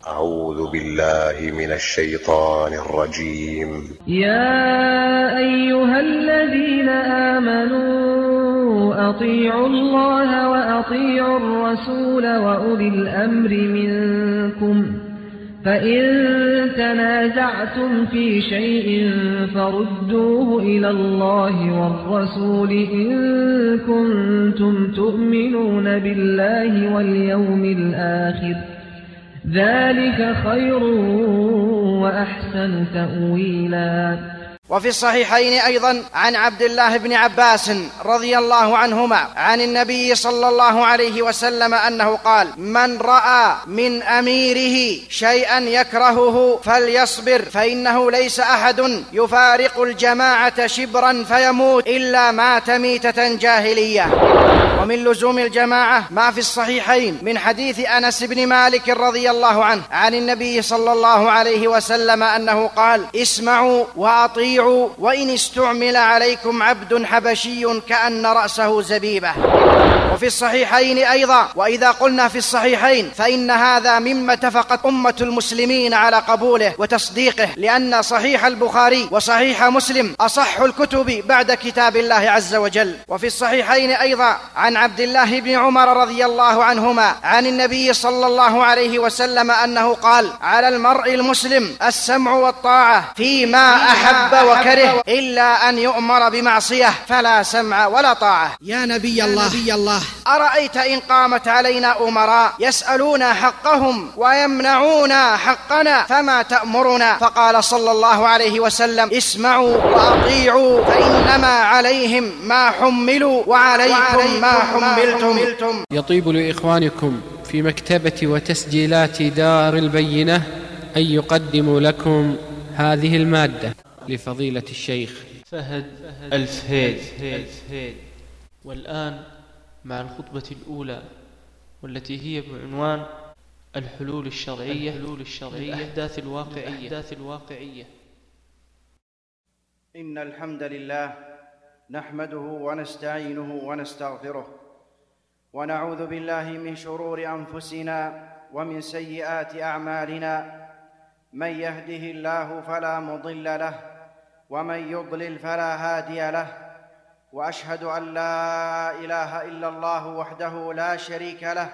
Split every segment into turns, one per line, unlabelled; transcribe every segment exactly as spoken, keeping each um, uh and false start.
أعوذ بالله من الشيطان الرجيم.
يا أيها الذين آمنوا أطيعوا الله وأطيعوا الرسول وأولي الأمر منكم، فإن تنازعتم في شيء فردوه إلى الله والرسول إن كنتم تؤمنون بالله واليوم الآخر، ذلك خير وأحسن تأويلا.
وفي الصحيحين أيضا عن عبد الله بن عباس رضي الله عنهما عن النبي صلى الله عليه وسلم أنه قال: من رأى من أميره شيئا يكرهه فليصبر، فإنه ليس أحد يفارق الجماعة شبرا فيموت إلا مات ميتة جاهلية. ومن لزوم الجماعة ما في الصحيحين من حديث أنس بن مالك رضي الله عنه عن النبي صلى الله عليه وسلم أنه قال: اسمعوا وأطيعوا وإن استعمل عليكم عبد حبشي كأن رأسه زبيبة. وفي الصحيحين أيضا، وإذا قلنا في الصحيحين فإن هذا مما اتفقت أمة المسلمين على قبوله وتصديقه، لأن صحيح البخاري وصحيح مسلم أصح الكتب بعد كتاب الله عز وجل. وفي الصحيحين أيضا عن عبد الله بن عمر رضي الله عنهما عن النبي صلى الله عليه وسلم أنه قال: على المرء المسلم السمع والطاعة فيما أحب وكره إلا أن يؤمر بمعصية فلا سمع ولا طاعة.
يا نبي الله, نبي الله
أرأيت إن قامت علينا أمراء يسألون حقهم ويمنعون حقنا فما تأمرنا؟ فقال صلى الله عليه وسلم: اسمعوا وأطيعوا فإنما عليهم ما حملوا وعليكم ما حملتم.
يطيب لإخوانكم في مكتبة وتسجيلات دار البينة أن يقدموا لكم هذه المادة لفضيلة الشيخ
فهد الفهيد. والآن مع الخطبة الأولى والتي هي بعنوان الحلول الشرعية للأحداث الواقعية.
إن الحمد لله نحمده ونستعينه ونستغفره، ونعوذ بالله من شرور أنفسنا ومن سيئات أعمالنا، من يهده الله فلا مضل له ومن يضلل فلا هادي له، وأشهد أن لا إله إلا الله وحده لا شريك له،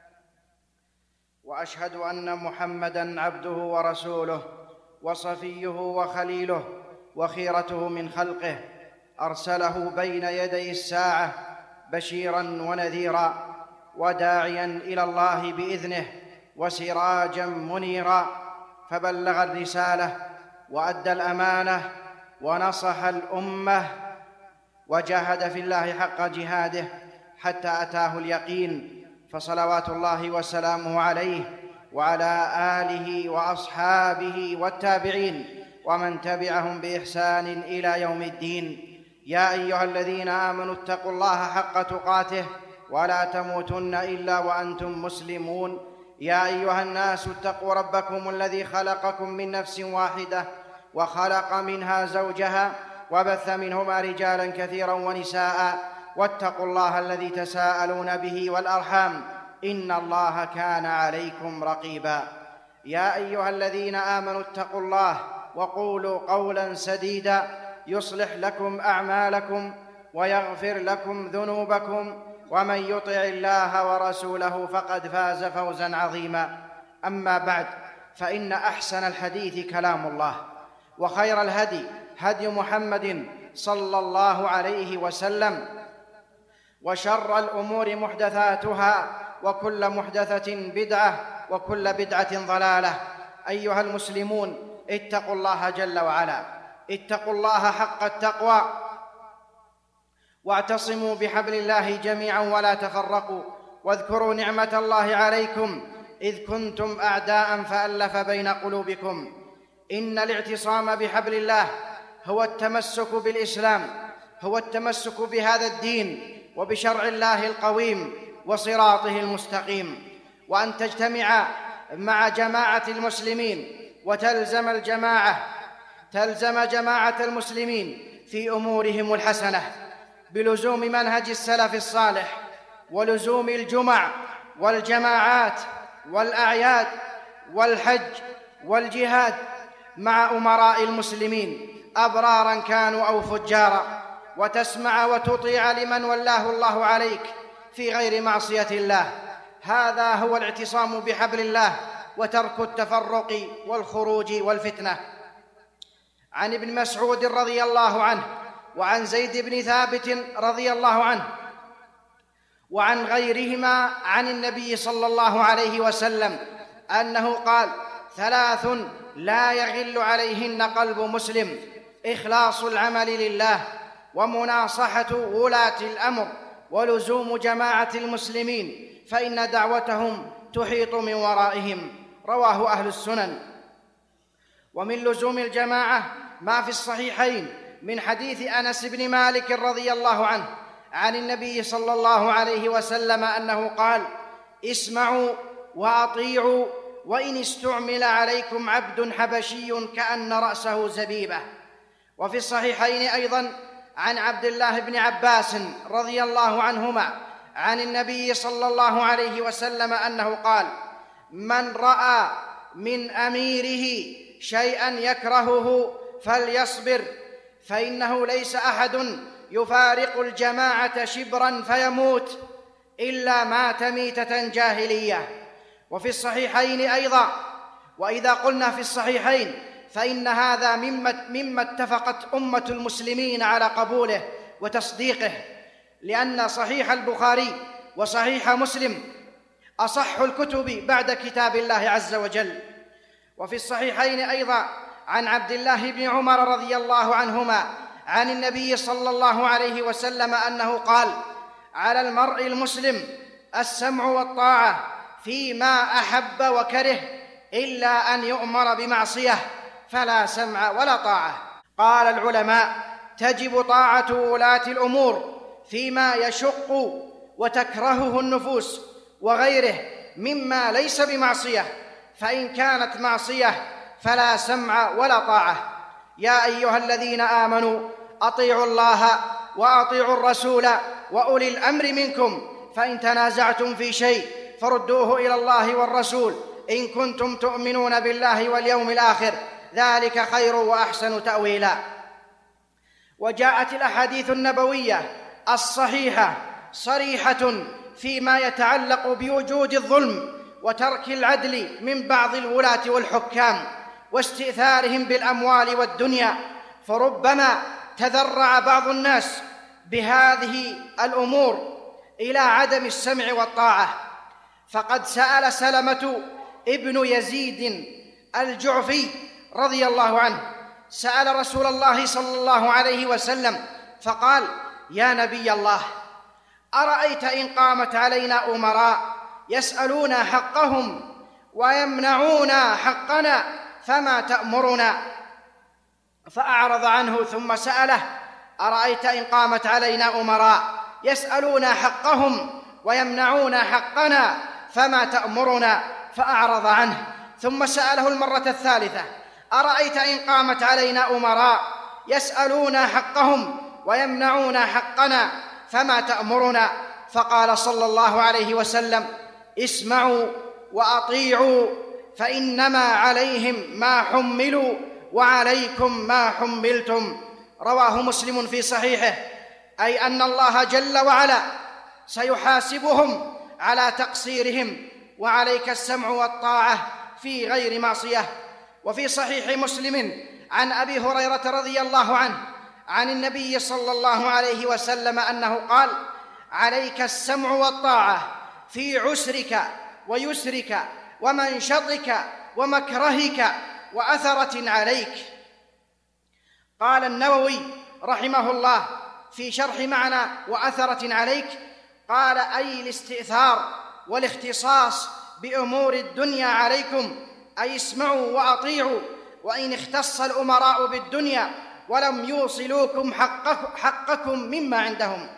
وأشهد أن محمدًا عبده ورسوله وصفيه وخليله وخيرته من خلقه، أرسله بين يدي الساعة بشيرًا ونذيرًا وداعيًا إلى الله بإذنه وسراجًا منيرًا، فبلغ الرسالة وأدى الأمانة ونصح الأمة وجاهد في الله حق جهاده حتى أتاه اليقين، فصلوات الله وسلامه عليه وعلى آله وأصحابه والتابعين ومن تبعهم بإحسان إلى يوم الدين. يا أيها الذين آمنوا اتقوا الله حق تقاته ولا تموتن إلا وأنتم مسلمون. يا أيها الناس اتقوا ربكم الذي خلقكم من نفس واحدة وخلق منها زوجها وبث منهما رجالا كثيرا ونساء، واتقوا الله الذي تساءلون به والأرحام إن الله كان عليكم رقيبا. يا أيها الذين آمنوا اتقوا الله وقولوا قولا سديدا يصلح لكم أعمالكم ويغفر لكم ذنوبكم، ومن يطع الله ورسوله فقد فاز فوزا عظيما. أما بعد، فإن أحسن الحديث كلام الله، وخير الهدي هدي محمد صلى الله عليه وسلم، وشر الأمور محدثاتها وكل محدثة بدعة وكل بدعة ضلالة. أيها المسلمون، اتقوا الله جل وعلا، اتقوا الله حق التقوى، واعتصموا بحبل الله جميعا ولا تفرقوا، واذكروا نعمة الله عليكم إذ كنتم أعداء فألف بين قلوبكم. إن الاعتصام بحبل الله هو التمسك بالإسلام، هو التمسك بهذا الدين وبشرع الله القويم وصراطه المستقيم، وأن تجتمع مع جماعة المسلمين وتلزم الجماعة تلزم جماعة المسلمين في أمورهم الحسنة بلزوم منهج السلف الصالح، ولزوم الجمع والجماعات والأعياد والحج والجهاد مع أمراء المسلمين أبرارا كانوا أو فجارا، وتسمع وتطيع لمن ولاه الله عليك في غير معصية الله. هذا هو الاعتصام بحبل الله وترك التفرق والخروج والفتنة. عن ابن مسعود رضي الله عنه وعن زيد بن ثابت رضي الله عنه وعن غيرهما عن النبي صلى الله عليه وسلم أنه قال: ثلاث لا يغل عليهن قلب مسلم: إخلاص العمل لله، ومناصحة ولاة الأمر، ولزوم جماعة المسلمين فإن دعوتهم تحيط من ورائهم. رواه أهل السنن. ومن لزوم الجماعة ما في الصحيحين من حديث أنس بن مالك رضي الله عنه عن النبي صلى الله عليه وسلم أنه قال: اسمعوا وأطيعوا وإن استعمل عليكم عبد حبشي كأن رأسه زبيبة. وفي الصحيحين أيضا عن عبد الله بن عباس رضي الله عنهما عن النبي صلى الله عليه وسلم أنه قال: من رأى من أميره شيئا يكرهه فليصبر، فإنه ليس أحد يفارق الجماعة شبرا فيموت إلا مات ميتة جاهلية. وفي الصحيحين أيضا، وإذا قلنا في الصحيحين فإن هذا مما, مما اتفقت أمة المسلمين على قبوله وتصديقه، لأن صحيح البخاري وصحيح مسلم أصح الكتب بعد كتاب الله عز وجل. وفي الصحيحين أيضا عن عبد الله بن عمر رضي الله عنهما عن النبي صلى الله عليه وسلم أنه قال: على المرء المسلم السمع والطاعة فيما أحب وكره إلا أن يؤمر بمعصية فلا سمع ولا طاعة. قال العلماء: تجب طاعة ولاة الأمور فيما يشق وتكرهه النفوس وغيره مما ليس بمعصية، فإن كانت معصية فلا سمع ولا طاعة. يا أيها الذين آمنوا أطيعوا الله وأطيعوا الرسول وأولي الأمر منكم، فإن تنازعتم في شيء فردوه إلى الله والرسول إن كنتم تؤمنون بالله واليوم الآخر، ذلك خير وأحسن تأويلا. وجاءت الأحاديث النبوية الصحيحة صريحة فيما يتعلق بوجود الظلم وترك العدل من بعض الولاة والحكام واستئثارهم بالأموال والدنيا، فربما تذرع بعض الناس بهذه الأمور إلى عدم السمع والطاعة. فقد سأل سلمة ابن يزيد الجعفي رضي الله عنه سأل رسول الله صلى الله عليه وسلم فقال: يا نبي الله، أرأيت إن قامت علينا أمراء يسألون حقهم ويمنعون حقنا فما تأمرنا؟ فأعرض عنه ثم سأله: أرأيت إن قامت علينا أمراء يسألون حقهم ويمنعون حقنا فما تأمرنا؟ فأعرض عنه ثم سأله المرة الثالثة: أرأيت إن قامت علينا أمراء يسألون حقهم ويمنعون حقنا فما تأمرنا؟ فقال صلى الله عليه وسلم: اسمعوا وأطيعوا فإنما عليهم ما حملوا وعليكم ما حملتم. رواه مسلم في صحيحه، أي أن الله جل وعلا سيحاسبهم على تقصيرهم، وعليك السمع والطاعة في غير معصية. وفي صحيح مسلم عن أبي هريرة رضي الله عنه عن النبي صلى الله عليه وسلم أنه قال: عليك السمع والطاعة في عسرك ويسرك ومنشطك ومكرهك وأثرة عليك. قال النووي رحمه الله في شرح معنى وأثرة عليك، قال: أي الاستئثار والاختصاص بأمور الدنيا عليكم، أي اسمعوا وأطيعوا، وإن اختص الأمراء بالدنيا ولم يوصلوكم حقكم مما عندهم.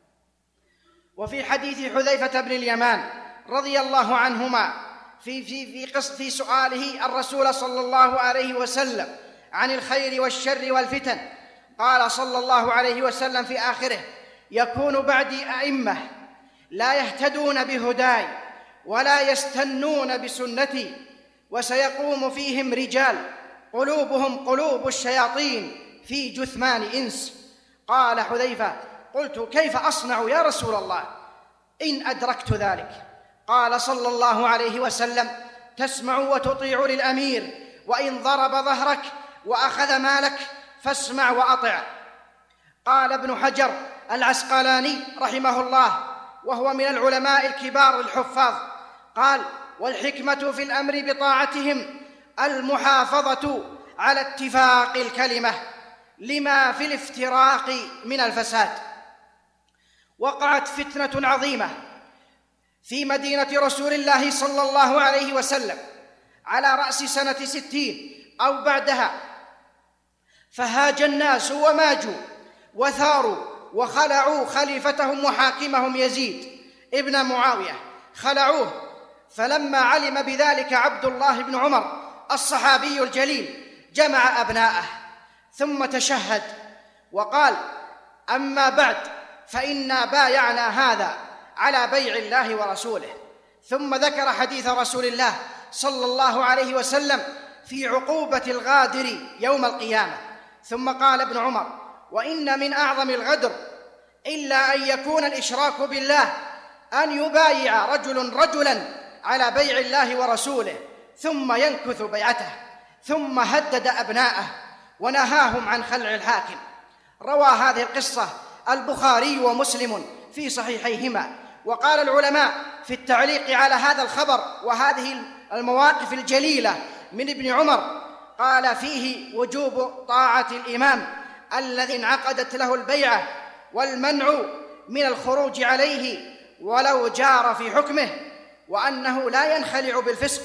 وفي حديث حذيفة بن اليمان رضي الله عنهما في, في, في, قص في سؤاله الرسول صلى الله عليه وسلم عن الخير والشر والفتن، قال صلى الله عليه وسلم في آخره: يكون بعدي أئمة لا يهتدون بهداي ولا يستنون بسنتي، وسيقوم فيهم رجال قلوبهم قلوب الشياطين في جثمان إنس. قال حذيفة: قلت: كيف أصنع يا رسول الله إن أدركت ذلك؟ قال صلى الله عليه وسلم: تسمع وتطيع للأمير، وإن ضرب ظهرك وأخذ مالك فاسمع وأطع. قال ابن حجر العسقلاني رحمه الله، وهو من العلماء الكبار الحفاظ، قال: والحكمة في الأمر بطاعتهم المحافظة على اتفاق الكلمة لما في الافتراق من الفساد. وقعت فتنة عظيمة في مدينة رسول الله صلى الله عليه وسلم على رأس سنة ستين أو بعدها، فهاج الناس وماجوا وثاروا وخلعوا خليفتهم وحاكمهم يزيد ابن معاوية، خلعوه. فلما علم بذلك عبد الله بن عمر الصحابي الجليل جمع أبناءه ثم تشهد وقال: أما بعد فإنا بايعنا هذا على بيع الله ورسوله. ثم ذكر حديث رسول الله صلى الله عليه وسلم في عقوبة الغادر يوم القيامة. ثم قال ابن عمر: وإن من أعظم الغدر إلا أن يكون الإشراك بالله، أن يبايع رجل رجلا على بيع الله ورسوله ثم ينكث بيعته، ثم هدد أبناءه ونهاهم عن خلع الحاكم. روى هذه القصة البخاري ومسلم في صحيحيهما. وقال العلماء في التعليق على هذا الخبر وهذه المواقف الجليلة من ابن عمر، قال: فيه وجوب طاعة الإمام الذي انعقدت له البيعة، والمنع من الخروج عليه ولو جار في حكمه، وأنه لا ينخلع بالفسق.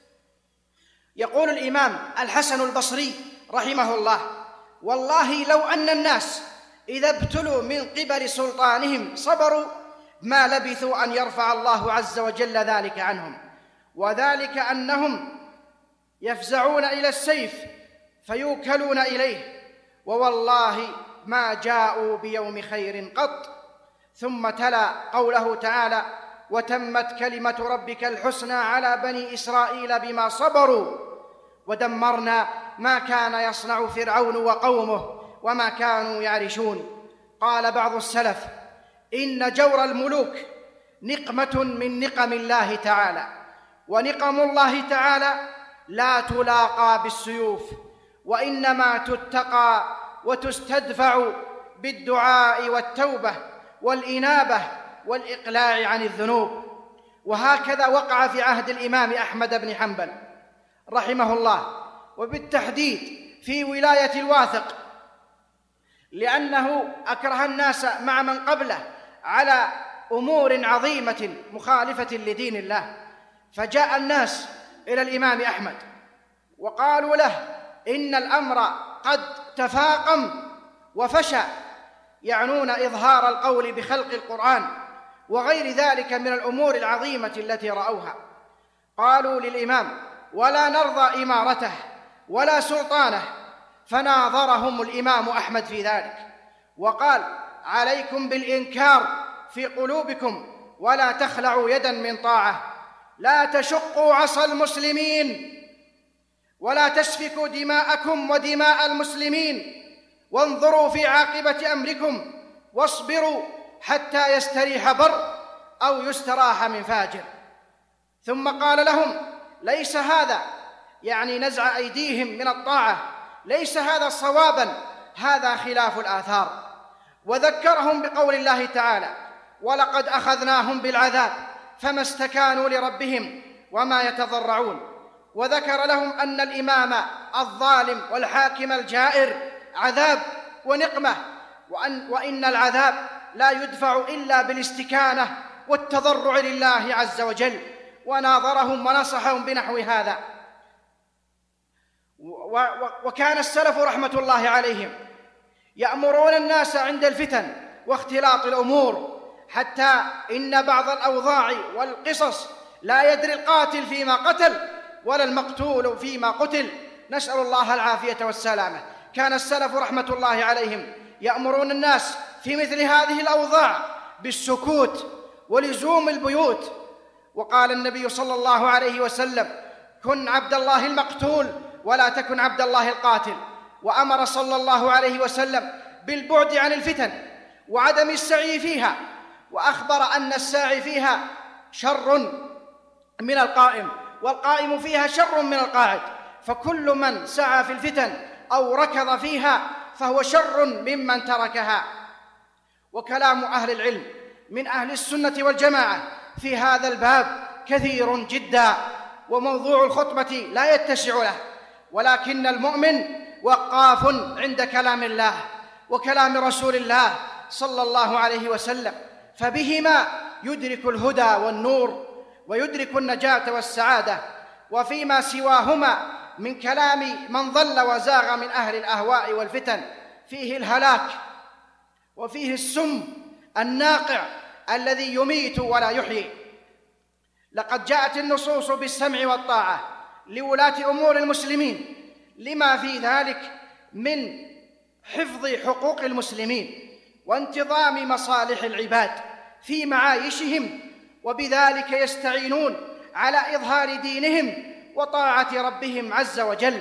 يقول الإمام الحسن البصري رحمه الله: والله لو أن الناس إذا ابتلوا من قبل سلطانهم صبروا ما لبثوا أن يرفع الله عز وجل ذلك عنهم، وذلك أنهم يفزعون إلى السيف فيوكلون إليه، ووالله ما جاءوا بيوم خير قط. ثم تلا قوله تعالى: وتمت كلمة ربك الحسنى على بني إسرائيل بما صبروا ودمرنا ما كان يصنع فرعون وقومه وما كانوا يعرشون. قال بعض السلف: إن جور الملوك نقمة من نقم الله تعالى، ونقم الله تعالى لا تلاقى بالسيوف، وإنما تتقى وتستدفع بالدعاء والتوبة والإنابة والإقلاع عن الذنوب. وهكذا وقع في عهد الإمام أحمد بن حنبل رحمه الله، وبالتحديد في ولاية الواثق، لأنه أكره الناس مع من قبله على أمور عظيمة مخالفة لدين الله. فجاء الناس إلى الإمام أحمد وقالوا له: إن الأمر قد تفاقم وفشى، يعنون إظهار القول بخلق القرآن وغير ذلك من الأمور العظيمة التي رأوها. قالوا للإمام: ولا نرضى إمارته ولا سلطانه. فناظرهم الإمام أحمد في ذلك وقال: عليكم بالإنكار في قلوبكم ولا تخلعوا يدا من طاعة، لا تشقوا عصا المسلمين ولا تسفكوا دماءكم ودماء المسلمين، وانظروا في عاقبة أمركم واصبروا حتى يستريح بر أو يستراح من فاجر. ثم قال لهم: ليس هذا، يعني نزع أيديهم من الطاعة، ليس هذا صوابا، هذا خلاف الآثار. وذكرهم بقول الله تعالى: ولقد أخذناهم بالعذاب فما استكانوا لربهم وما يتضرعون. وذكر لهم أن الإمام الظالم والحاكم الجائر عذاب ونقمة، وأن, وإن العذاب لا يدفع إلا بالاستكانة والتضرع لله عز وجل. وناظرهم ونصحهم بنحو هذا. وكان السلف رحمة الله عليهم يأمرون الناس عند الفتن واختلاط الأمور، حتى إن بعض الأوضاع والقصص لا يدري القاتل فيما قتل ولا المقتول فيما قتل، نسأل الله العافية والسلامة. كان السلف رحمة الله عليهم يأمرون الناس في مثل هذه الأوضاع بالسكوت ولزوم البيوت. وقال النبي صلى الله عليه وسلم: كن عبد الله المقتول ولا تكن عبد الله القاتل. وأمر صلى الله عليه وسلم بالبعد عن الفتن وعدم السعي فيها، وأخبر أن الساعي فيها شر من القائم، والقائم فيها شر من القاعد، فكل من سعى في الفتن أو ركض فيها فهو شر ممن تركها. وكلام أهل العلم من أهل السنة والجماعة في هذا الباب كثير جدا، وموضوع الخطبة لا يتسع له، ولكن المؤمن وقاف عند كلام الله وكلام رسول الله صلى الله عليه وسلم، فبهما يدرك الهدى والنور ويدرك النجاة والسعادة، وفيما سواهما من كلام من ضل وزاغ من أهل الأهواء والفتن فيه الهلاك وفيه السم الناقع الذي يميت ولا يحيي. لقد جاءت النصوص بالسمع والطاعة لولاة أمور المسلمين لما في ذلك من حفظ حقوق المسلمين وانتظام مصالح العباد في معايشهم، وبذلك يستعينون على إظهار دينهم وطاعة ربهم عز وجل.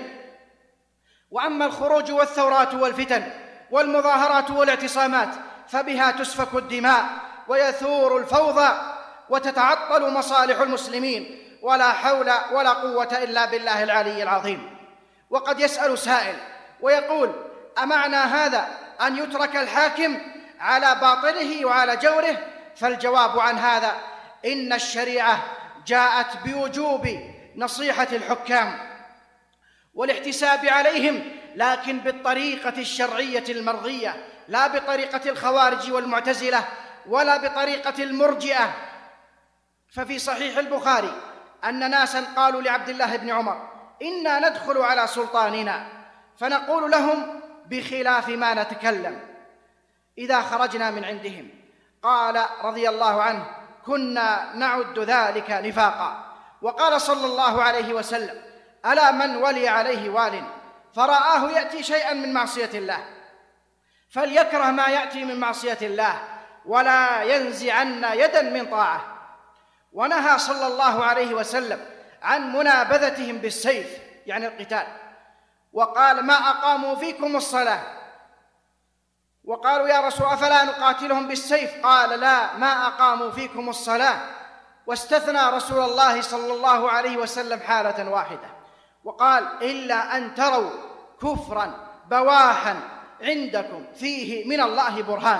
وأما الخروج والثورات والفتن والمظاهرات والاعتصامات فبها تسفك الدماء ويثور الفوضى وتتعطل مصالح المسلمين، ولا حول ولا قوة إلا بالله العلي العظيم. وقد يسأل سائل ويقول: أمعنى هذا أن يترك الحاكم على باطله وعلى جوره؟ فالجواب عن هذا إن الشريعة جاءت بوجوب نصيحة الحكام والاحتساب عليهم، لكن بالطريقة الشرعية المرضية، لا بطريقة الخوارج والمعتزلة ولا بطريقة المرجئة. ففي صحيح البخاري أن ناسا قالوا لعبد الله بن عمر: إنا ندخل على سلطاننا فنقول لهم بخلاف ما نتكلم إذا خرجنا من عندهم. قال رضي الله عنه: كنا نعد ذلك نفاقا. وقال صلى الله عليه وسلم: ألا من ولي عليه وال فرآه يأتي شيئا من معصية الله فليكره ما يأتي من معصية الله ولا ينزعن يدا من طاعة. ونهى صلى الله عليه وسلم عن منابذتهم بالسيف، يعني القتال، وقال: ما أقاموا فيكم الصلاة. وقالوا: يا رسول أفلا نقاتلهم بالسيف؟ قال: لا، ما أقاموا فيكم الصلاة. واستثنى رسول الله صلى الله عليه وسلم حالة واحدة وقال: إلا أن تروا كفرا بواحا عندكم فيه من الله برهان.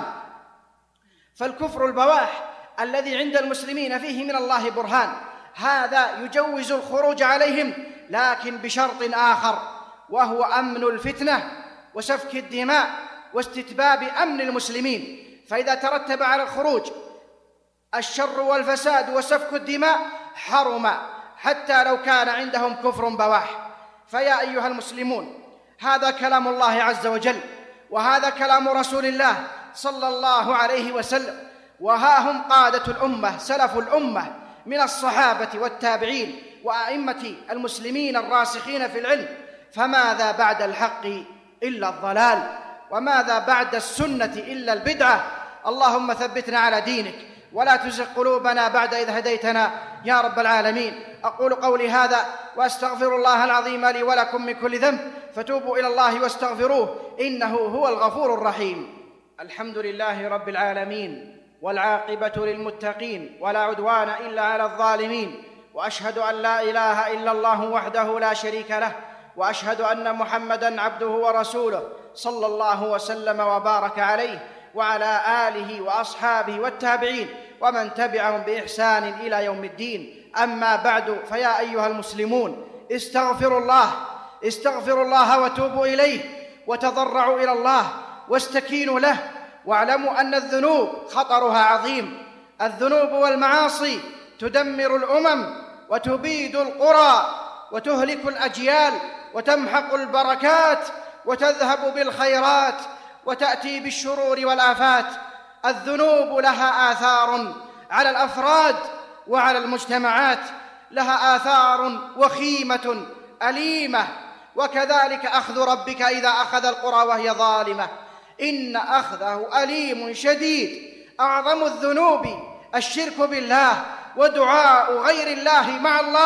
فالكفر البواح الذي عند المسلمين فيه من الله برهان هذا يجوز الخروج عليهم، لكن بشرط آخر، وهو أمن الفتنة وسفك الدماء واستتباب أمن المسلمين. فإذا ترتب على الخروج الشر والفساد وسفك الدماء حرم، حتى لو كان عندهم كفر بواح. فيا أيها المسلمون، هذا كلام الله عز وجل، وهذا كلام رسول الله صلى الله عليه وسلم، وها هم قادة الأمة سلف الأمة من الصحابة والتابعين وأئمة المسلمين الراسخين في العلم. فماذا بعد الحق إلا الضلال، وماذا بعد السنة إلا البدعة؟ اللهم ثبتنا على دينك ولا تزغ قلوبنا بعد إذ هديتنا يا رب العالمين. أقول قولي هذا وأستغفر الله العظيم لي ولكم من كل ذنب، فتوبوا إلى الله واستغفروه إنه هو الغفور الرحيم. الحمد لله رب العالمين، والعاقبة للمتقين، ولا عدوان إلا على الظالمين، وأشهد أن لا إله إلا الله وحده لا شريك له، وأشهد أن محمدًا عبده ورسوله صلى الله وسلم وبارك عليه وعلى آله وأصحابه والتابعين ومن تبعهم بإحسان إلى يوم الدين. أما بعد، فيا أيها المسلمون، استغفروا الله استغفروا الله وتوبوا إليه وتضرعوا إلى الله واستكينوا له، واعلموا أن الذنوب خطرها عظيم. الذنوب والمعاصي تدمر الأمم وتبيد القرى وتهلك الأجيال وتمحق البركات وتذهب بالخيرات وتأتي بالشرور والآفات. الذنوب لها آثار على الأفراد وعلى المجتمعات، لها آثار وخيمة أليمة، وكذلك أخذ ربك إذا أخذ القرى وهي ظالمة إن أخذه أليم شديد. أعظم الذنوب الشرك بالله ودعاء غير الله مع الله،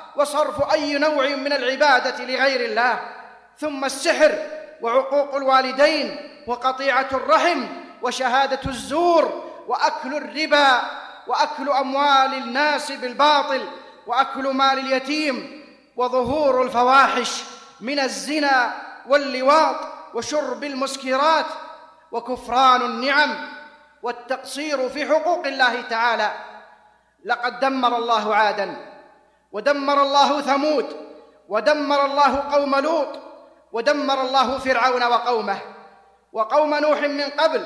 وصرف أي نوع من العبادة لغير الله، ثم السحر وعقوق الوالدين وقطيعة الرحم وشهادة الزور وأكل الربا وأكل أموال الناس بالباطل وأكل مال اليتيم وظهور الفواحش من الزنا واللواط وشرب المسكرات وكفران النعم والتقصير في حقوق الله تعالى. لقد دمر الله عادا، ودمر الله ثمود، ودمر الله قوم لوط، ودمر الله فرعون وقومه وقوم نوح من قبل،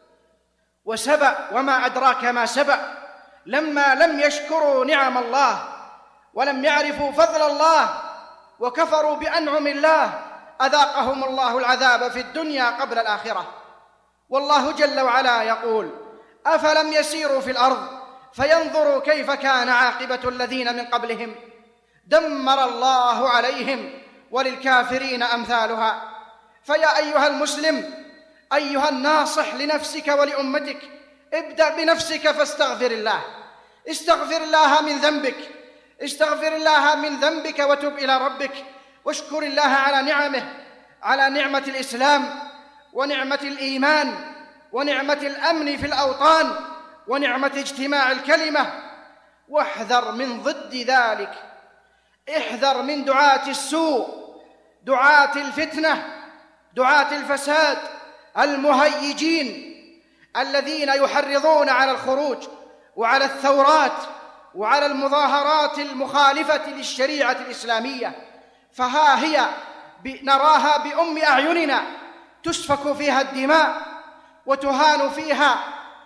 وسبأ وما أدراك ما سبأ، لما لم يشكروا نعم الله ولم يعرفوا فضل الله وكفروا بأنعم الله أذاقهم الله العذاب في الدنيا قبل الآخرة. والله جل وعلا يقول: أفلم يسيروا في الأرض فينظروا كيف كان عاقبة الذين من قبلهم دمر الله عليهم وللكافرين أمثالها. فيا أيها المسلم، أيها الناصح لنفسك ولأمتك، ابدأ بنفسك فاستغفر الله، استغفر الله من ذنبك، استغفر الله من ذنبك وتب إلى ربك، واشكر الله على نعمه، على نعمة الإسلام ونعمة الإيمان ونعمة الأمن في الأوطان ونعمة اجتماع الكلمة، واحذر من ضد ذلك، احذر من دعاة السوء، دعاة الفتنة، دعاة الفساد، المهيجين الذين يحرضون على الخروج وعلى الثورات وعلى المظاهرات المخالفة للشريعة الإسلامية. فها هي نراها بأم أعيننا تسفك فيها الدماء وتهان فيها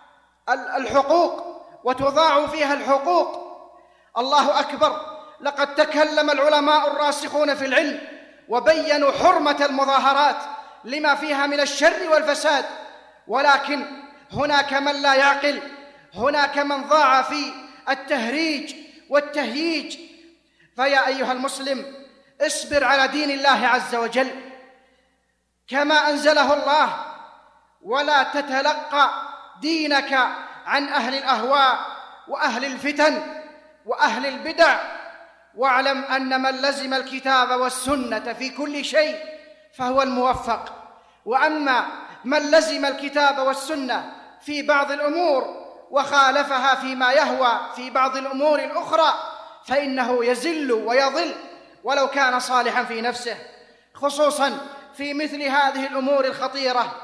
الحقوق وتضاع فيها الحقوق. الله أكبر، لقد تكلم العلماء الراسخون في العلم وبينوا حرمة المظاهرات لما فيها من الشر والفساد، ولكن هناك من لا يعقل، هناك من ضاع في التهريج والتهييج. فيا أيها المسلم، اصبر على دين الله عز وجل كما أنزله الله، ولا تتلقى دينك عن أهل الأهواء وأهل الفتن وأهل البدع. واعلم أن من لزم الكتاب والسنة في كل شيء فهو الموفق، وأما من لزم الكتاب والسنة في بعض الأمور وخالفها فيما يهوى في بعض الأمور الأخرى فإنه يزل ويضل ولو كان صالحا في نفسه، خصوصا في مثل هذه الأمور الخطيرة،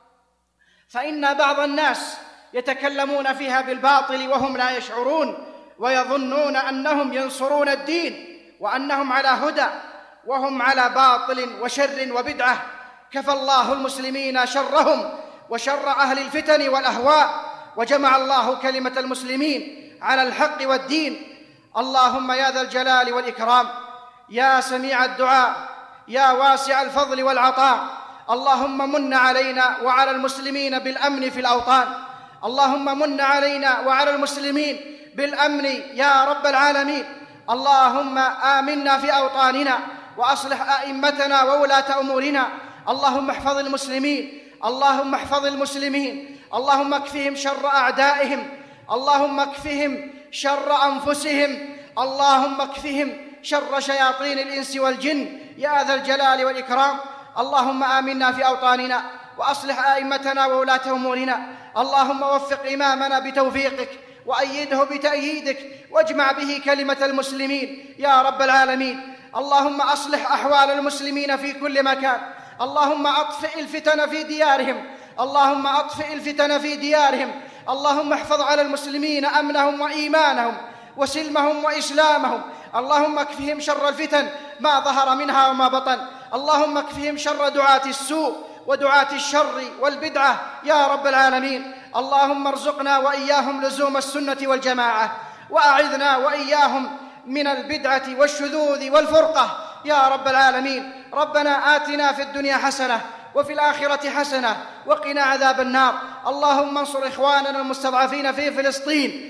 فإن بعض الناس يتكلمون فيها بالباطل وهم لا يشعرون، ويظنون أنهم ينصرون الدين وأنهم على هدى وهم على باطل وشر وبدعة. كفى الله المسلمين شرهم وشر أهل الفتن والأهواء، وجمع الله كلمة المسلمين على الحق والدين. اللهم يا ذا الجلال والإكرام، يا سميع الدعاء، يا واسع الفضل والعطاء، اللهم من علينا وعلى المسلمين بالأمن في الأوطان، اللهم من علينا وعلى المسلمين بالأمن يا رب العالمين. اللهم آمنا في أوطاننا وأصلح أئمتنا وولاة أمورنا. اللهم احفظ المسلمين، اللهم احفظ المسلمين، اللهم اكفهم شر أعدائهم، اللهم اكفهم شر أنفسهم، اللهم اكفهم شر شياطين الإنس والجن يا ذا الجلال والإكرام. اللهم آمنا في أوطاننا وأصلح أئمتنا وولاة أمورنا. اللهم وفق إمامنا بتوفيقك وأيده بتأييدك، واجمع به كلمة المسلمين يا رب العالمين. اللهم أصلح أحوال المسلمين في كل مكان، اللهم أطفئ الفتن في ديارهم، اللهم أطفئ الفتن في ديارهم. اللهم احفظ على المسلمين أمنهم وإيمانهم وسلمهم وإسلامهم. اللهم اكفهم شر الفتن ما ظهر منها وما بطن. اللهم اكفهم شر دعاة السوء ودعاة الشر والبدعة يا رب العالمين. اللهم ارزقنا وإياهم لزوم السنة والجماعة، وأعذنا وإياهم من البدعة والشذوذ والفرقة يا رب العالمين. ربنا آتنا في الدنيا حسنة وفي الآخرة حسنة وقنا عذاب النار. اللهم انصر إخواننا المستضعفين في فلسطين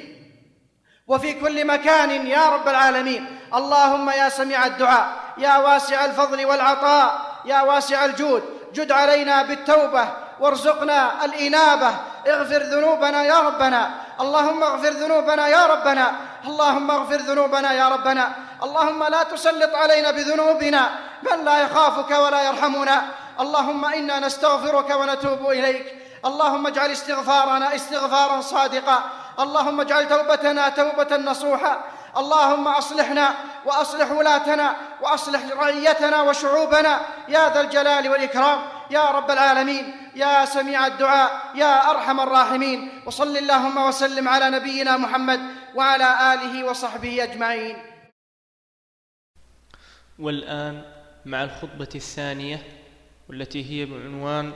وفي كل مكان يا رب العالمين. اللهم يا سميع الدعاء، يا واسع الفضل والعطاء، يا واسع الجود، جد علينا بالتوبة وارزقنا الإنابة. اغفر ذنوبنا يا ربنا، اللهم اغفر ذنوبنا يا ربنا، اللهم اغفر ذنوبنا يا ربنا. اللهم لا تسلط علينا بذنوبنا من لا يخافك ولا يرحمنا. اللهم إنا نستغفرك ونتوب إليك. اللهم اجعل استغفارنا استغفارا صادقا. اللهم اجعل توبتنا توبة نصوحا. اللهم أصلحنا وأصلح ولاتنا وأصلح رعيتنا وشعوبنا يا ذا الجلال والإكرام يا رب العالمين يا سميع الدعاء يا أرحم الراحمين. وصل اللهم وسلم على نبينا محمد وعلى آله وصحبه أجمعين.
والآن مع الخطبة الثانية والتي هي بعنوان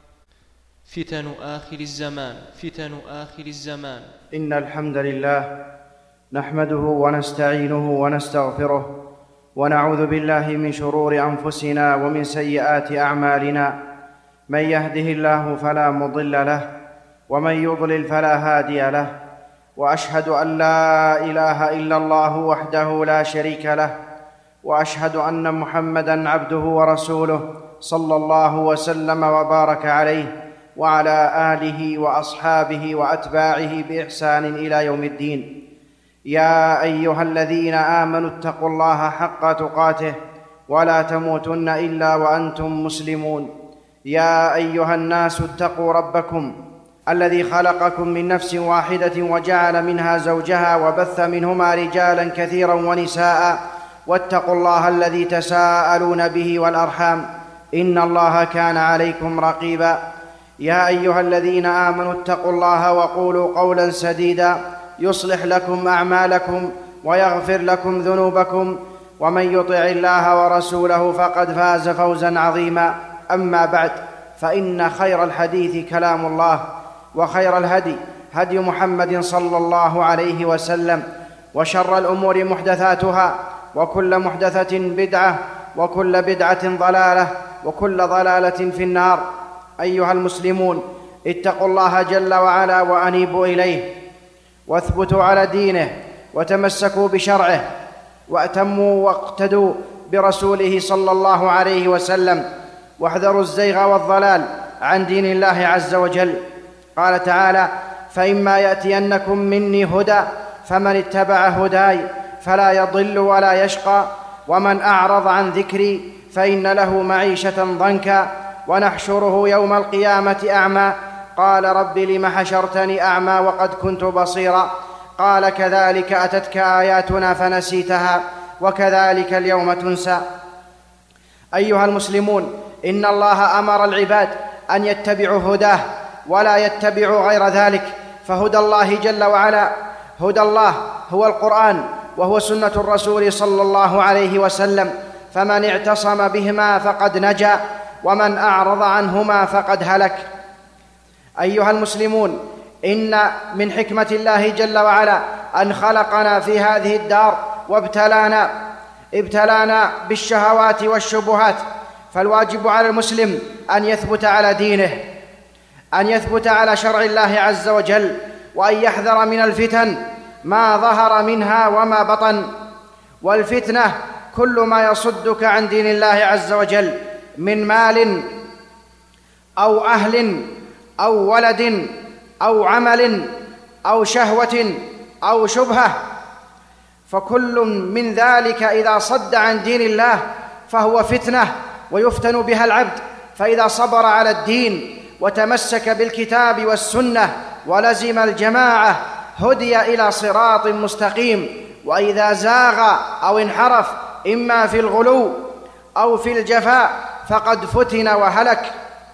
فتن آخر الزمان. فتن آخر الزمان.
إن الحمد لله نحمده ونستعينه ونستغفره ونعوذ بالله من شرور أنفسنا ومن سيئات أعمالنا. من يهده الله فلا مضل له ومن يضلل فلا هادي له. وأشهد أن لا إله إلا الله وحده لا شريك له وأشهد أن محمدًا عبده ورسوله صلى الله وسلم وبارك عليه وعلى آله وأصحابه وأتباعه بإحسان إلى يوم الدين. يا أيها الذين آمنوا اتقوا الله حق تقاته ولا تموتن إلا وأنتم مسلمون. يا أيها الناس اتقوا ربكم الذي خلقكم من نفس واحدة وجعل منها زوجها وبث منهما رجالا كثيرا ونساء واتقوا الله الذي تساءلون به والأرحام إن الله كان عليكم رقيبا. يا أيها الذين آمنوا اتقوا الله وقولوا قولا سديدا يصلح لكم أعمالكم ويغفر لكم ذنوبكم ومن يطع الله ورسوله فقد فاز فوزا عظيما. أما بعد، فإن خير الحديث كلام الله وخير الهدي هدي محمد صلى الله عليه وسلم وشر الأمور محدثاتها وكل محدثة بدعة وكل بدعة ضلالة وكل ضلالة في النار. أيها المسلمون، اتقوا الله جل وعلا وأنيبوا إليه واثبتوا على دينه وتمسكوا بشرعه وأتموا واقتدوا برسوله صلى الله عليه وسلم واحذروا الزيغ والضلال عن دين الله عز وجل. قال تعالى: فإما يأتينكم مني هدى فمن اتبع هداي فلا يضل ولا يشقى ومن أعرض عن ذكري فإن له معيشة ضنكا ونحشره يوم القيامة أعمى قال رب لم حشرتني أعمى وقد كنت بصيرا قال كذلك أتتك آياتنا فنسيتها وكذلك اليوم تنسى. أيها المسلمون، إن الله أمر العباد أن يتبعوا هداه ولا يتبعوا غير ذلك، فهدى الله جل وعلا هدى الله هو القرآن وهو سنة الرسول صلى الله عليه وسلم، فمن اعتصم بهما فقد نجا ومن أعرض عنهما فقد هلك. أيها المسلمون، إن من حكمة الله جل وعلا أن خلقنا في هذه الدار وابتلانا ابتلانا بالشهوات والشبهات، فالواجب على المسلم أن يثبت على دينه، أن يثبت على شرع الله عز وجل، وأن يحذر من الفتن ما ظهر منها وما بطن. والفتنة كل ما يصدك عن دين الله عز وجل من مال أو أهل أو ولد أو عمل أو شهوة أو شبهة، فكل من ذلك إذا صد عن دين الله فهو فتنة ويفتن بها العبد. فإذا صبر على الدين وتمسك بالكتاب والسنة ولزم الجماعة هدي إلى صراط مستقيم، وإذا زاغ أو انحرف إما في الغلو أو في الجفاء فقد فتن وهلك.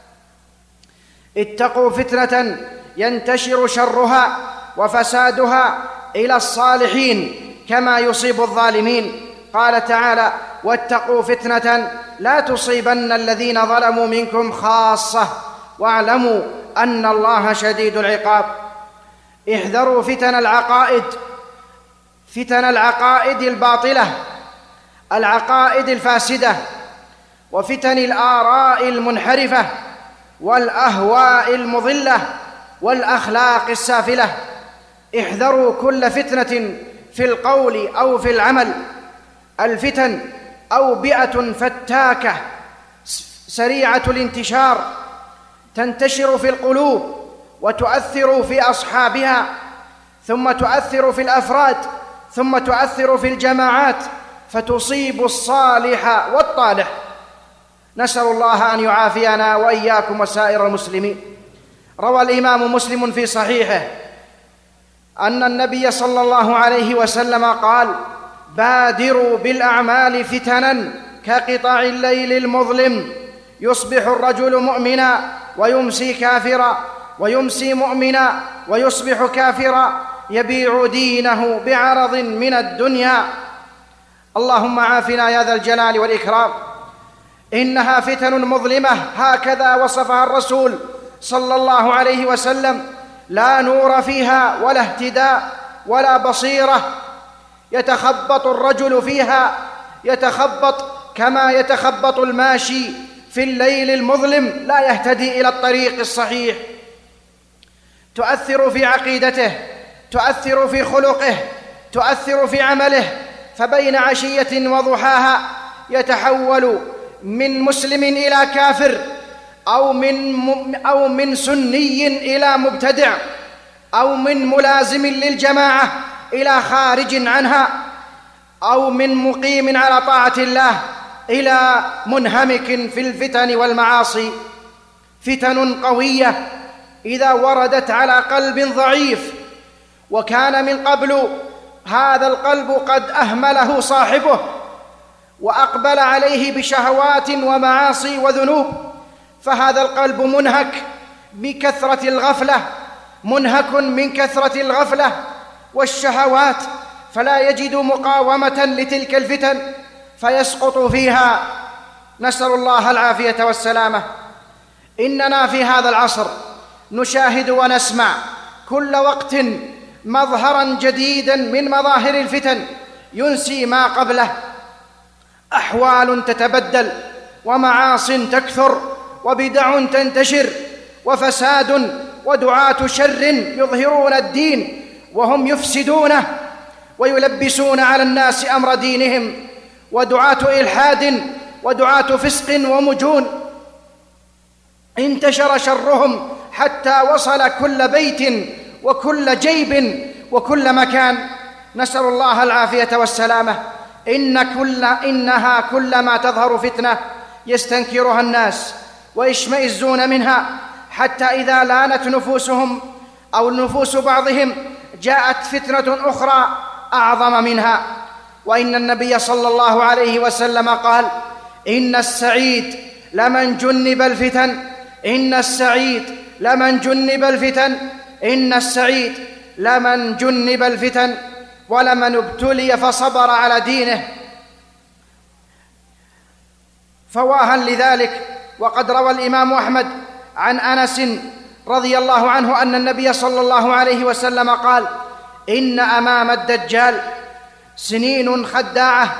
اتقوا فتنة ينتشر شرها وفسادها إلى الصالحين كما يصيب الظالمين. قال تعالى: واتقوا فتنة لا تصيبن الذين ظلموا منكم خاصة واعلموا أن الله شديد العقاب. احذروا فتن العقائد، فتن العقائد الباطلة، العقائد الفاسدة، وفتن الآراء المنحرفة والأهواء المضلة والأخلاق السافلة. احذروا كل فتنة في القول أو في العمل. الفتن أوبئة فتاكة سريعة الانتشار، تنتشر في القلوب وتؤثر في أصحابها، ثم تؤثر في الأفراد، ثم تؤثر في الجماعات، فتصيب الصالح والطالح. نسأل الله أن يعافينا وإياكم وسائر المسلمين. روى الإمام مسلم في صحيحه أن النبي صلى الله عليه وسلم قال: بادروا بالأعمال فتنا كقطع الليل المظلم، يصبح الرجل مؤمنا ويمسي كافرا، ويمسي مؤمنا ويصبح كافرا، يبيع دينه بعرض من الدنيا. اللهم عافنا يا ذا الجلال والإكرام. إنها فتن مظلمة، هكذا وصفها الرسول صلى الله عليه وسلم: لا نور فيها ولا اهتداء ولا بصيرة، يتخبط الرجل فيها، يتخبط كما يتخبط الماشي في الليل المظلم، لا يهتدي إلى الطريق الصحيح. تؤثر في عقيدته، تؤثر في خلقه، تؤثر في عمله، فبين عشية وضحاها يتحول من مسلم إلى كافر، أو من, أو من سني إلى مبتدع، أو من ملازم للجماعة إلى خارج عنها، أو من مقيم على طاعة الله إلى منهمك في الفتن والمعاصي. فتن قوية إذا وردت على قلب ضعيف، وكان من قبل هذا القلب قد أهمله صاحبه وأقبل عليه بشهوات ومعاصي وذنوب، فهذا القلب منهك بكثرة الغفلة، منهك من كثرة الغفلة والشهوات، فلا يجد مقاومة لتلك الفتن فيسقط فيها. نسأل الله العافية والسلامة. إننا في هذا العصر نشاهد ونسمع كل وقت مظهرا جديدا من مظاهر الفتن ينسي ما قبله، أحوال تتبدل، ومعاص تكثر، وبدع تنتشر، وفساد ودعاة شر يظهرون الدين وهم يفسدونه ويلبسون على الناس أمر دينهم، ودعاة إلحاد ودعاة فسق ومجون انتشر شرهم حتى وصل كل بيت وكل جيب وكل مكان. نسأل الله العافية والسلامة. إن كل إنها كلما تظهر فتنة يستنكرها الناس ويشمئزون منها، حتى إذا لانت نفوسهم أو نفوس بعضهم جاءت فتنة أخرى أعظم منها. وإن النبي صلى الله عليه وسلم قال: إن السعيد لمن جنب الفتن، إن السعيد لمن جنب الفتن، إن السعيد لمن جنب الفتن ولمن ابتلي فصبر على دينه. فواها لذلك. وقد روى الإمام أحمد عن أنس رضي الله عنه أن النبي صلى الله عليه وسلم قال: إن أمام الدجال سنين خداعة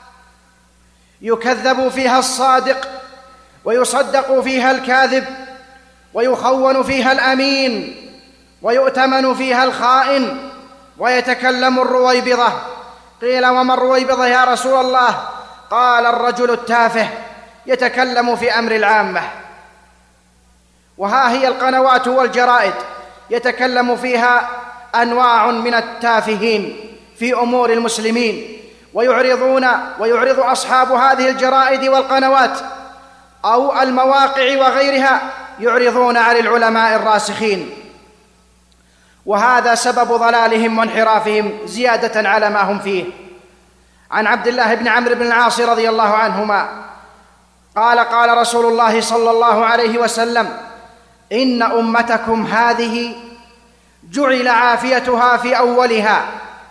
يكذب فيها الصادق ويصدق فيها الكاذب، ويخون فيها الأمين ويؤتمن فيها الخائن، ويتكلم الرويبضة. قيل: وما الرويبضة يا رسول الله؟ قال: الرجل التافه يتكلم في أمر العامة. وها هي القنوات والجرائد يتكلم فيها أنواع من التافهين في أمور المسلمين، ويعرضون ويعرض أصحاب هذه الجرائد والقنوات أو المواقع وغيرها يعرضون عن العلماء الراسخين، وهذا سبب ضلالهم وانحرافهم زيادة على ما هم فيه. عن عبد الله بن عمرو بن العاص رضي الله عنهما قال: قال رسول الله صلى الله عليه وسلم: إن أمتكم هذه جعل عافيتها في أولها،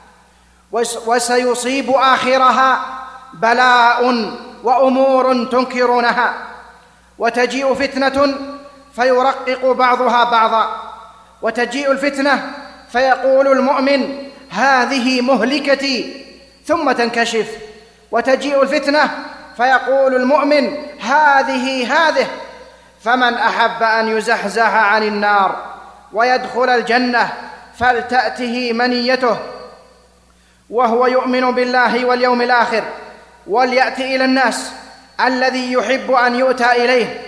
وسيصيب آخرها بلاء وأمور تنكرونها، وتجيء فتنة فيرقق بعضها بعضا، وتجيء الفتنة فيقول المؤمن: هذه مهلكتي، ثم تنكشف، وتجيء الفتنة فيقول المؤمن: هذه هذه. فمن أحب أن يزحزح عن النار ويدخل الجنة فلتأته منيته وهو يؤمن بالله واليوم الآخر، وليأتي إلى الناس الذي يحب أن يؤتى إليه.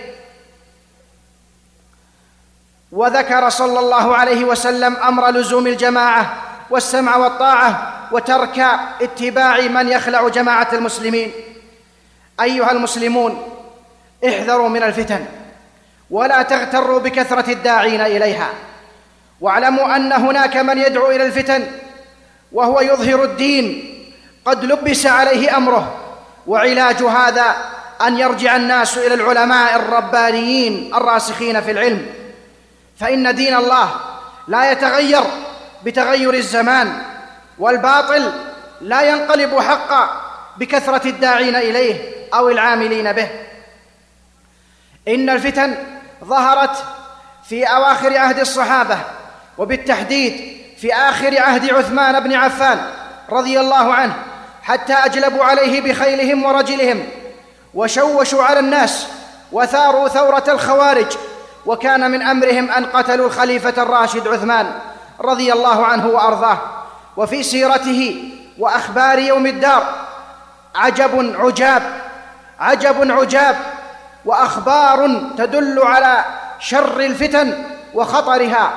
وذكر صلى الله عليه وسلم أمر لزوم الجماعة والسمع والطاعة وترك اتباع من يخلع جماعة المسلمين. أيها المسلمون، احذروا من الفتن ولا تغتروا بكثرة الداعين إليها، واعلموا أن هناك من يدعو إلى الفتن وهو يظهر الدين قد لبس عليه أمره، وعلاج هذا أن يرجع الناس إلى العلماء الربانيين الراسخين في العلم، فإن دين الله لا يتغير بتغير الزمان، والباطل لا ينقلب حقا بكثرة الداعين إليه أو العاملين به. إن الفتن ظهرت في أواخر عهد الصحابة، وبالتحديد في آخر عهد عثمان بن عفان رضي الله عنه، حتى أجلبوا عليه بخيلهم ورجلهم وشوشوا على الناس وثاروا ثورة الخوارج، وكان من أمرهم أن قتلوا الخليفة الراشد عثمان رضي الله عنه وأرضاه. وفي سيرته وأخبار يوم الدار عجب عجاب عجب عجاب وأخبار تدل على شر الفتن وخطرها.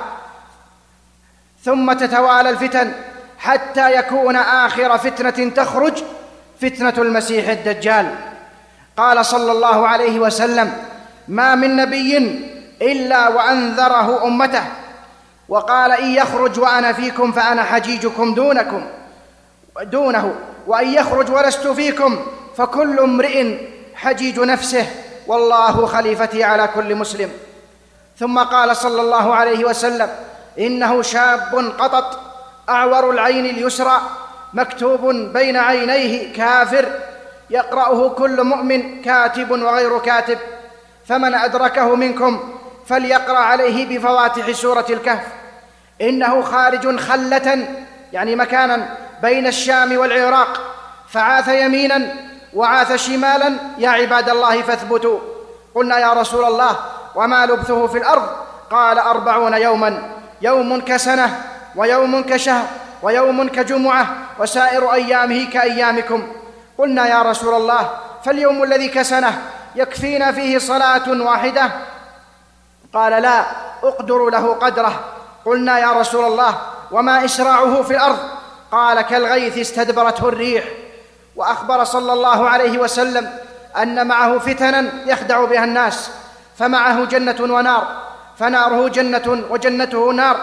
ثم تتوالى الفتن حتى يكون آخر فتنة تخرج فتنة المسيح الدجال. قال صلى الله عليه وسلم: ما من نبي إلا وأنذره أمته، وقال: إن يخرج وأنا فيكم فأنا حجيجكم دونكم دونه، وإن يخرج ولست فيكم فكل امرئ حجيج نفسه، والله خليفتي على كل مسلم. ثم قال صلى الله عليه وسلم: إنه شاب قطط أعور العين اليسرى مكتوب بين عينيه كافر، يقرأه كل مؤمن كاتب وغير كاتب، فمن أدركه منكم فليقرأ عليه بفواتح سورة الكهف. إنه خارج خلة، يعني مكانا بين الشام والعراق، فعاث يمينا وعاث شمالا، يا عباد الله فاثبتوا. قلنا: يا رسول الله وما لبثه في الأرض؟ قال: أربعون يوما، يوم كسنة ويوم كشهر ويوم كجمعة وسائر أيامه كأيامكم. قلنا: يا رسول الله فاليوم الذي كسنة يكفينا فيه صلاة واحدة؟ قال: لا أقدر له قدره. قلنا: يا رسول الله وما إسراعه في الأرض؟ قال: كالغيث استدبرته الريح. وأخبر صلى الله عليه وسلم أن معه فتنا يخدع بها الناس، فمعه جنة ونار، فناره جنة وجنته نار.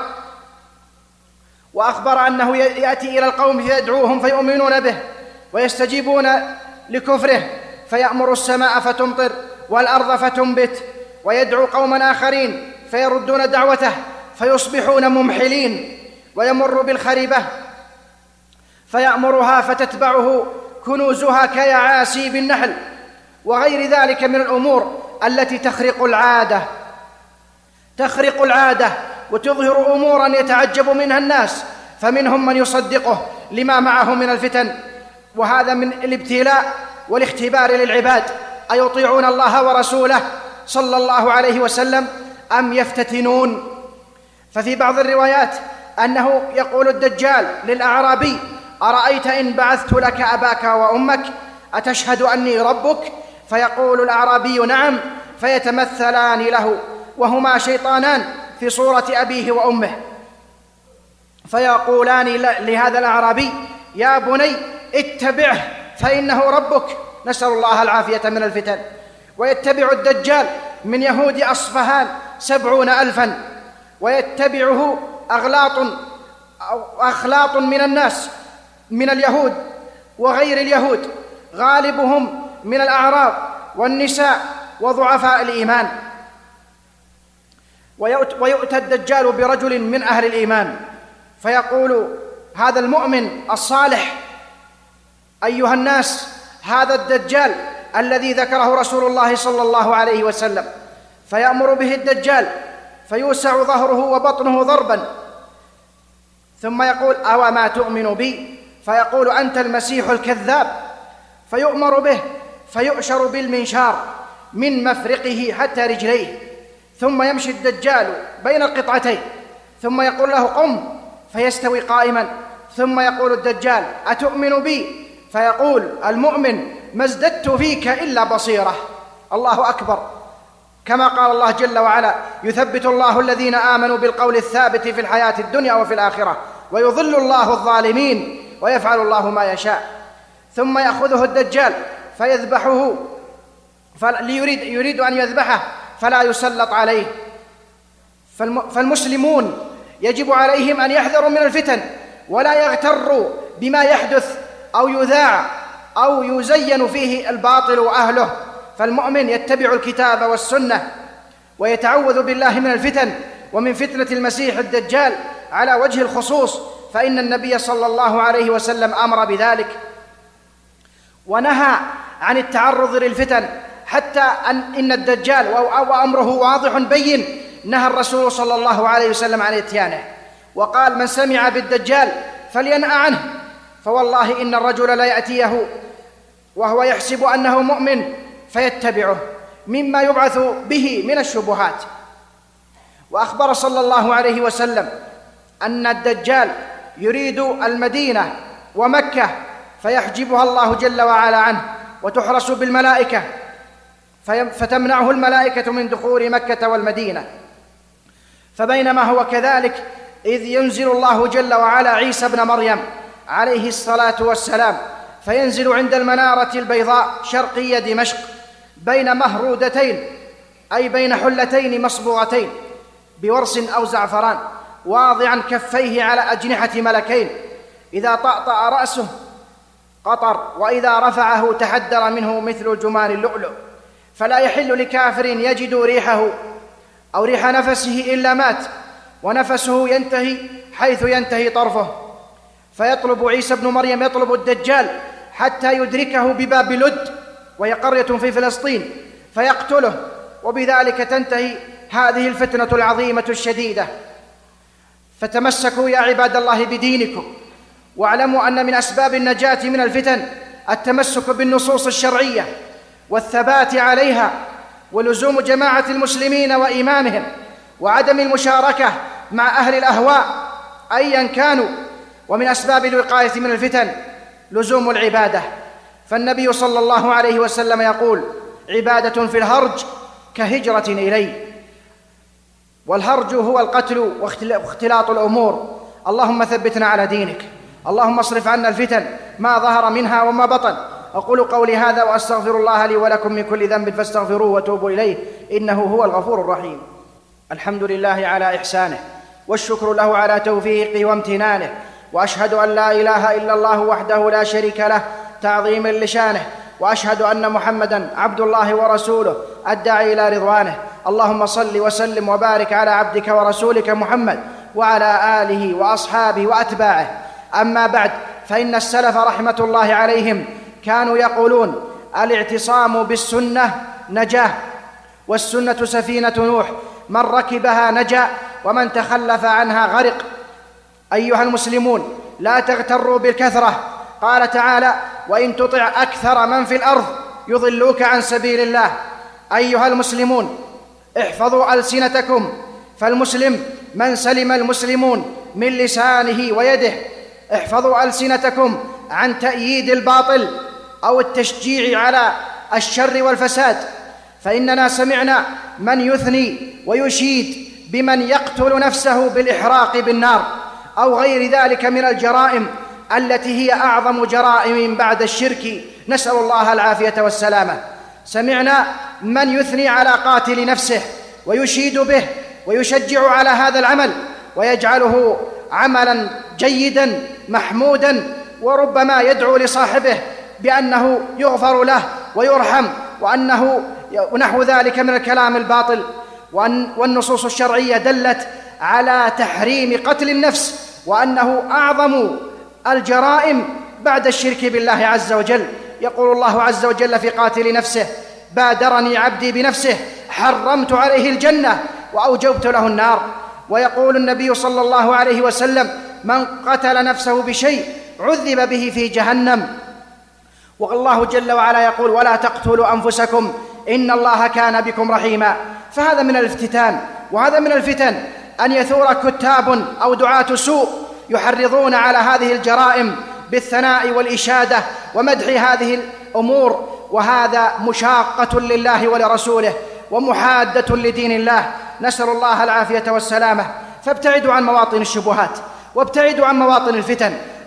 وأخبر أنه يأتي إلى القوم فيدعوهم فيؤمنون به ويستجيبون لكفره، فيأمر السماء فتمطر والأرض فتنبت، ويدعو قوما آخرين فيردون دعوته فيصبحون ممحلين. ويمر بالخريبة فيأمرها فتتبعه كنوزها كيعاسيب النحل، وغير ذلك من الأمور التي تخرق العادة تخرق العادة وتظهر أمورا يتعجب منها الناس، فمنهم من يصدقه لما معه من الفتن. وهذا من الابتلاء والاختبار للعباد، أيطيعون الله ورسوله صلى الله عليه وسلم أم يفتتنون؟ ففي بعض الروايات أنه يقول الدجال للأعرابي: أرأيت إن بعثت لك أباك وأمك أتشهد أني ربك؟ فيقول الأعرابي: نعم. فيتمثلان له وهما شيطانان في صورة أبيه وأمه، فيقولان لهذا الأعرابي: يا بني اتبعه فإنه ربك. نسأل الله العافية من الفتن. ويتبع الدجال من يهود أصفهان سبعون ألفا، ويتبعه أغلاط أو أخلاط من الناس من اليهود وغير اليهود، غالبهم من الأعراب والنساء وضعفاء الإيمان. ويؤتى الدجال برجل من أهل الإيمان فيقول هذا المؤمن الصالح: أيها الناس، هذا الدجال الذي ذكره رسول الله صلى الله عليه وسلم. فيأمر به الدجال فيوسع ظهره وبطنه ضربا، ثم يقول: أو ما تؤمن بي؟ فيقول: أنت المسيح الكذاب. فيؤمر به فيؤشر بالمنشار من مفرقه حتى رجليه، ثم يمشي الدجال بين القطعتين، ثم يقول له: قم، فيستوي قائما، ثم يقول الدجال: أتؤمن بي؟ فيقول المؤمن: ما ازددت فيك إلا بصيرة. الله أكبر. كما قال الله جل وعلا: يثبت الله الذين آمنوا بالقول الثابت في الحياة الدنيا وفي الآخرة، ويضل الله الظالمين. ويفعل الله ما يشاء. ثم يأخذه الدجال فيذبحه، فليريد يريد أن يذبحه فلا يسلط عليه. فالمسلمون يجب عليهم أن يحذروا من الفتن ولا يغتروا بما يحدث أو يذاع أو يزين فيه الباطل وأهله. فالمؤمن يتبع الكتاب والسنة ويتعوذ بالله من الفتن ومن فتنة المسيح الدجال على وجه الخصوص، فإن النبي صلى الله عليه وسلم أمر بذلك ونهى عن التعرض للفتن، حتى أن إن الدجال وأمره واضح بين نهى الرسول صلى الله عليه وسلم عن إتيانه، وقال: من سمع بالدجال فلينأ عنه، فوالله إن الرجل لا يأتيه وهو يحسب أنه مؤمن فيتبعه مما يبعث به من الشبهات. وأخبر صلى الله عليه وسلم أن الدجال يريد المدينة ومكة فيحجبها الله جل وعلا عنه وتحرس بالملائكة، فتمنعه الملائكة من دخول مكة والمدينة. فبينما هو كذلك إذ ينزل الله جل وعلا عيسى ابن مريم عليه الصلاة والسلام، فينزل عند المنارة البيضاء شرقية دمشق بين مهرودتين، أي بين حلتين مصبوغتين بورس أو زعفران، واضعا كفيه على أجنحة ملكين، إذا طأطأ رأسه قطر وإذا رفعه تحدر منه مثل جمان اللؤلؤ، فلا يحل لكافر يجد ريحه أو ريح نفسه إلا مات، ونفسه ينتهي حيث ينتهي طرفه. فيطلب عيسى ابن مريم يطلب الدجال حتى يدركه بباب لد، وهي قرية في فلسطين، فيقتله، وبذلك تنتهي هذه الفتنة العظيمة الشديدة. فتمسكوا يا عباد الله بدينكم، واعلموا أن من أسباب النجاة من الفتن التمسك بالنصوص الشرعية والثبات عليها، ولزوم جماعة المسلمين وإمامهم، وعدم المشاركة مع أهل الأهواء أيا كانوا. ومن أسباب الوقاية من الفتن لزوم العبادة، فالنبي صلى الله عليه وسلم يقول: عبادة في الهرج كهجرة إلي. والهرج هو القتل واختلاط الأمور. اللهم ثبتنا على دينك، اللهم اصرف عنا الفتن ما ظهر منها وما بطن. أقول قولي هذا وأستغفر الله لي ولكم من كل ذنب فاستغفروه وتوبوا إليه إنه هو الغفور الرحيم. الحمد لله على إحسانه، والشكر له على توفيقه وامتنانه، وأشهد أن لا إله إلا الله وحده لا شريك له تعظيما لشانه، وأشهد أن محمدًا عبد الله ورسوله الداعي إلى رضوانه. اللهم صل وسلم وبارك على عبدك ورسولك محمد وعلى آله وأصحابه وأتباعه. أما بعد، فإن السلف رحمة الله عليهم كانوا يقولون: الاعتصام بالسنة نجاه، والسنة سفينة نوح، من ركبها نجا ومن تخلف عنها غرق. أيها المسلمون، لا تغتروا بالكثرة. قال تعالى: وإن تطع أكثر من في الأرض يضلوك عن سبيل الله. أيها المسلمون، احفظوا ألسنتكم، فالمسلم من سلم المسلمون من لسانه ويده. احفظوا ألسنتكم عن تأييد الباطل أو التشجيع على الشر والفساد، فإننا سمعنا من يثني ويشيد بمن يقتل نفسه بالإحراق بالنار أو غير ذلك من الجرائم التي هي أعظم جرائم بعد الشرك، نسأل الله العافية والسلامة. سمعنا من يثني على قاتل نفسه ويشيد به ويشجع على هذا العمل ويجعله عملا جيدا محمودا، وربما يدعو لصاحبه بأنه يغفر له ويرحم، وأنه ونحو ذلك من الكلام الباطل. والنصوص الشرعية دلت على تحريم قتل النفس، وأنه أعظم الجرائم بعد الشرك بالله عز وجل. يقول الله عز وجل في قاتل نفسه: بادرني عبدي بنفسه حرمت عليه الجنة وأوجبت له النار. ويقول النبي صلى الله عليه وسلم: من قتل نفسه بشيء عذب به في جهنم. والله جل وعلا يقول: ولا تقتلوا أنفسكم إن الله كان بكم رحيما. فهذا من الافتتان، وهذا من الفتن أن يثور كتاب أو دعاة سوء يحرضون على هذه الجرائم بالثناء والإشادة ومدح هذه الأمور، وهذا مشاقة لله ولرسوله ومحادة لدين الله، نسأل الله العافية والسلامة. فابتعدوا عن مواطن الشبهات، وابتعدوا عن مواطن الفتن،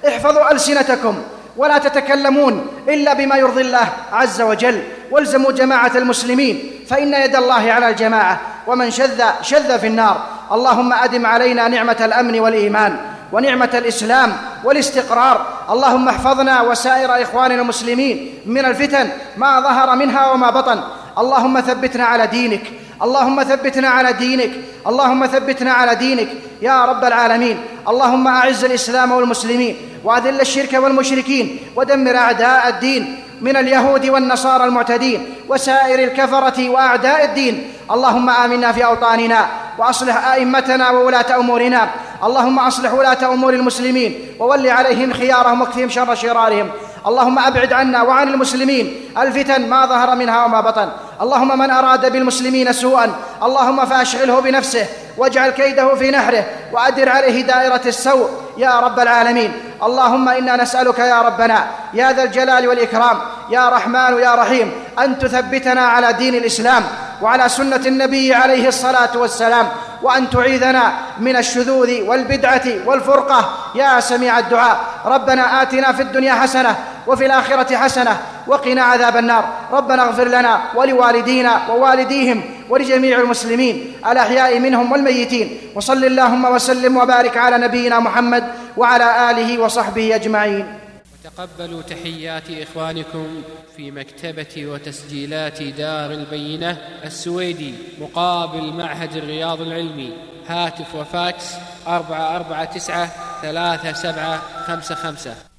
احفظوا ألسنتكم ولا تتكلمون إلا بما يرضي الله عز وجل، والزموا جماعة المسلمين فإن يد الله على الجماعة، ومن شذ شذ في النار. اللهم أدم علينا نعمة الأمن والإيمان ونعمة الإسلام والاستقرار. اللهم احفظنا وسائر إخواننا المسلمين من الفتن ما ظهر منها وما بطن. اللهم ثبتنا على دينك، اللهم ثبتنا على دينك، اللهم ثبتنا على دينك يا رب العالمين. اللهم أعز الإسلام والمسلمين وأذل الشرك والمشركين ودمر أعداء الدين من اليهود والنصارى المعتدين وسائر الكفرة وأعداء الدين. اللهم آمنا في أوطاننا وأصلح أئمتنا وولاة أمورنا. اللهم أصلح ولاة أمور المسلمين وول عليهم خيارهم واكفهم شر شرارهم. اللهم أبعد عنا وعن المسلمين الفتن ما ظهر منها وما بطن. اللهم من أراد بالمسلمين سوءا اللهم فأشغله بنفسه واجعل كيده في نحره وأدر عليه دائرة السوء يا رب العالمين. اللهم إنا نسألك يا ربنا يا ذا الجلال والإكرام يا رحمن يا رحيم أن تثبتنا على دين الإسلام وعلى سنة النبي عليه الصلاة والسلام، وأن تعيذنا من الشذوذ والبدعة والفرقة يا سميع الدعاء. ربنا آتنا في الدنيا حسنة وفي الآخرة حسنة وقنا عذاب النار. ربنا اغفر لنا ولوالدينا ووالديهم ولجميع المسلمين الأحياء منهم والميتين. وصل اللهم وسلم وبارك على نبينا محمد وعلى آله وصحبه أجمعين.
تقبلوا تحيات إخوانكم في مكتبة وتسجيلات دار البينة السويدي مقابل معهد الرياض العلمي. هاتف وفاكس أربعة أربعة تسعة ثلاثة سبعة خمسة خمسة.